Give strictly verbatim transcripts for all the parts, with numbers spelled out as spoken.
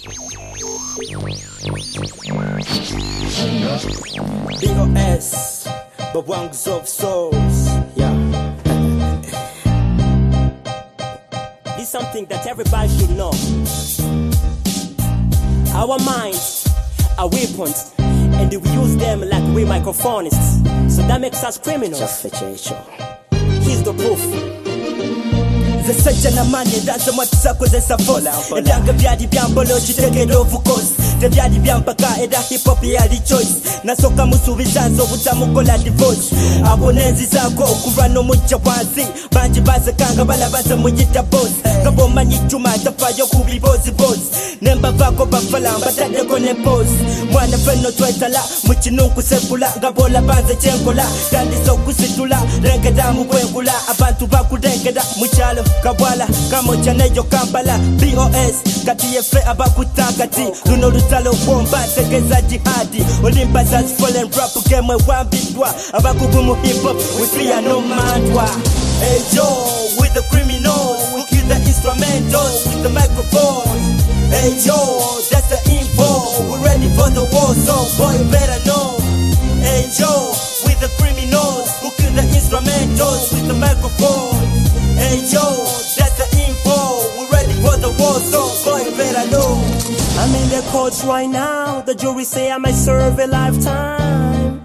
B O S, the ones of souls, yeah. This is something that everybody should know. Our minds are weapons, and we use them like we microphonists. So that makes us criminals. Here's the proof. The search na money that's what sako ze safola Edanga byadi byambolo chitekero of course The byadi byampaka eda hip hop yali choice Nasoka musubizazo butamukola divorce Abonezi zako okuva no mucha wansi Banji baze kanga balabaza mujita boss Gabo manyi chuma tafayo kubi boss boss Nemba vako bafala mbatade kone boss Mwana feno twetala muchinunku sekula Gabo la banze chenkola Kandi so kusitula Rengeda mkwengula Abantu baku rengeda muchalo Kabwala, kamo chanejo Kampala B O S, kati yefe abakutakati Luno lutalo bomba, tegeza jihadi Olympus fallen rap, kemwe wambitwa Abakugumu hip hop, we fear no mandwa Hey yo, with the criminals We kill the instrumentals, with the microphones Hey yo, that's the info We're ready for the war, so boy you better know Hey yo, with the criminals We kill the instrumentals, with the microphones Hey yo, that's the info. We're ready for the war, so boy, you better know. I'm in the courts right now. The jury say I might serve a lifetime.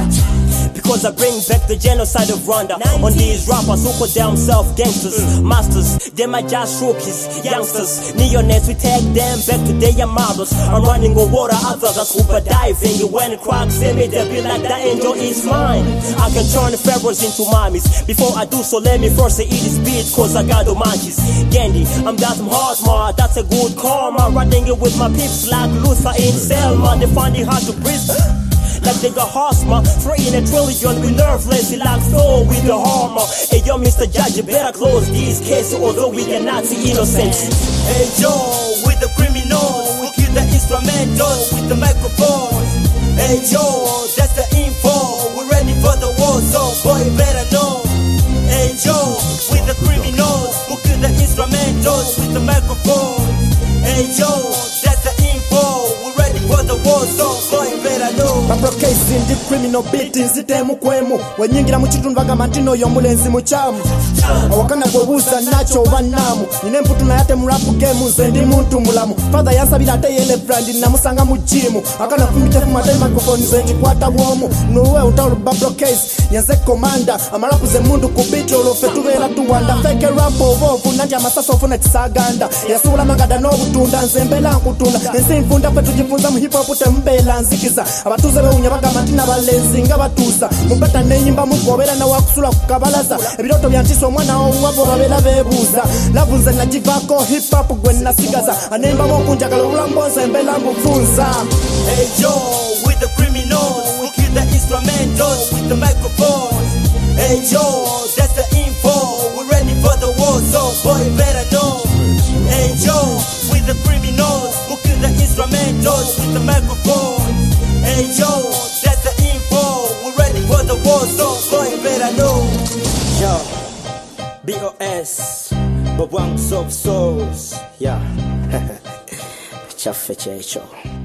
Because I bring back the genocide of Rwanda on these rappers who call themselves gangsters, masters. Them are just rookies, youngsters, neonets. We take them back to their models. I'm running on water, others are scuba diving. When cracks see me, they be like that angel is mine. I can turn the pharaohs into mummies. Before I do so, let me first say eat this beat, cause I got the manches. Gandhi, I'm that hard man, that's a good karma. Riding it with my peeps like Luther in Selma. They find it hard to breathe. Like they got Hosma, three in a trillion, we nerveless, like Thor with the armor. Hey yo, Mister Judge, you better close these cases, although we cannot see innocence. Hey yo, with the criminals, we kill the instrumentals, with the microphones. Hey yo, that's the info, we're ready for the war, so boy you better know. Hey yo, with the criminals, we kill the instrumentals, with the microphones. Hey yo, that's the info, we're ready for the war, so boy you better know. Babro case in the criminal beat nzitemu kwemu Wenyingira muchitundu vaga mantino yomulenzi muchamu Awakana kwebuza nacho vanamu Nine mputu na yate mrapu gemu zendi muntu mulamu Father yansabila ate yele brandi na musanga mujimu Akana kumite fumate microphone zenji kwata womu Nuwe utaulu babro case yanze komanda Amarapu ze mundu kubiti olofe tuvela tuwanda Fake rap ovovu nanti amasaso ofuna tisaganda Yasula magada no butunda nzembela nkutunda Nsi mfunda petu jifunza mhipo pute mbela nzikiza Abatuze bewunya bagamba nti nabalenzi nga batuusa mubata nenyimba mugobera na wakusula kukabalaza ebiroto byantiisa omwana owabo babera bebuuza lavu nze nagivaako hip hop gwe nasigaza anembamu okunjagala obulambonza embeera mbufunza. Hey yo, with the criminals, we kill the instrumentals, with the microphones. Hey yo, that's the info, we're ready for the war, so boy you better know. Hey yo, with the criminals, we kill the instrumentals, with the microphones. Hey yo, that's the info, we're ready for the war, so boy you better know. Yo, B O S, the ones of souls, yeah. Chafe checho.